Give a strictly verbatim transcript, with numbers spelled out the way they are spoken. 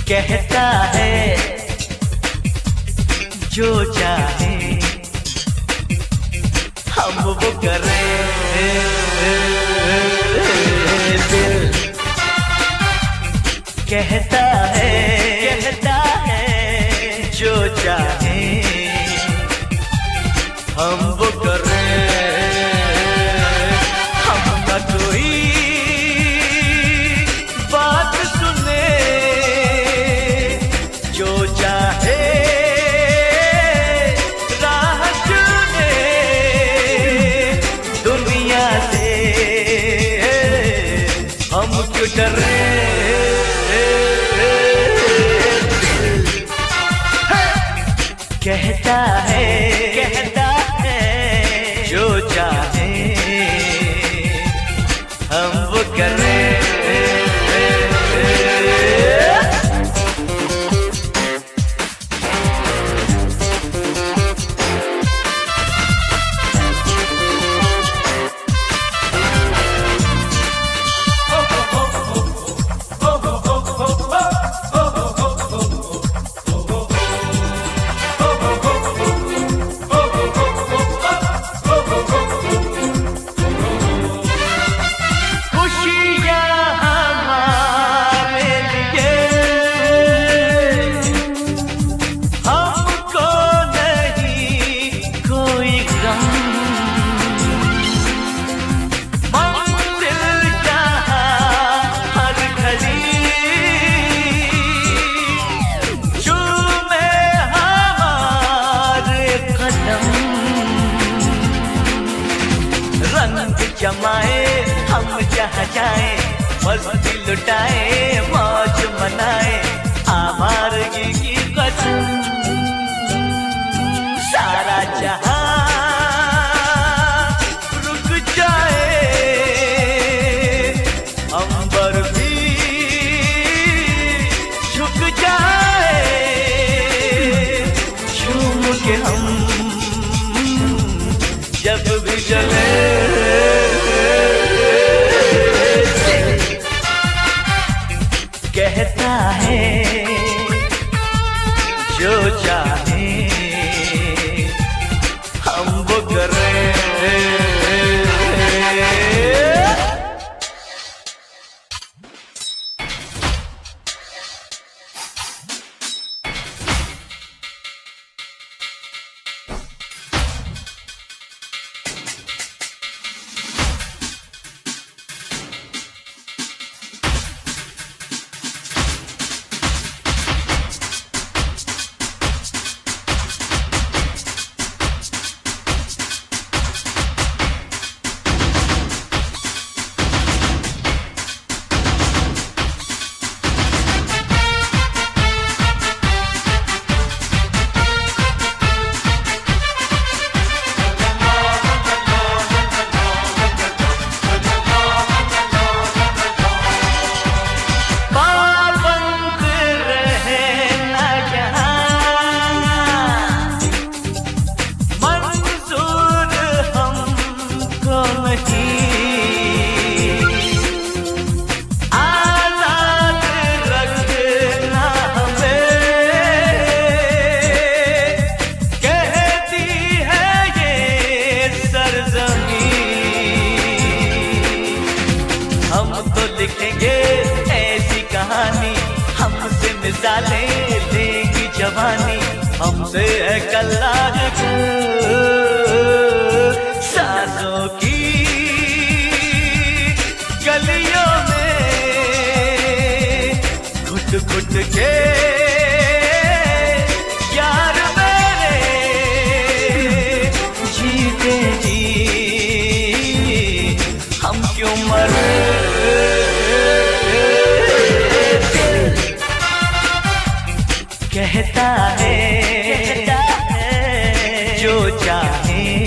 कहता है जो चाहे हम वो करें। दिल कहता है कहता है जो चाहे हम वो करें। हम ना कोई बात सुने, जो चाहे राह चुने। दुनिया से हम क्यों डरे। कहता है कहता है जो चाहे हम वो करें। जमाए हम जहाँ जाए, मस्ती लुटाए मौज मनाए। आवारगी की कसम सारा जहां रुक जाए, अंबर भी झुक जाए। झूम के हम जब भी चले। कहता है जो चाहे हम वो करें। लिखेंगे ऐसी कहानी, हमसे मिसालें लेंगी जवानी। हमसे है कल्लाज सांसों की गलियों में घुट घुट के यार मेरे जीते जी हम क्यों मरे। कहता है, कहता है जो चाहे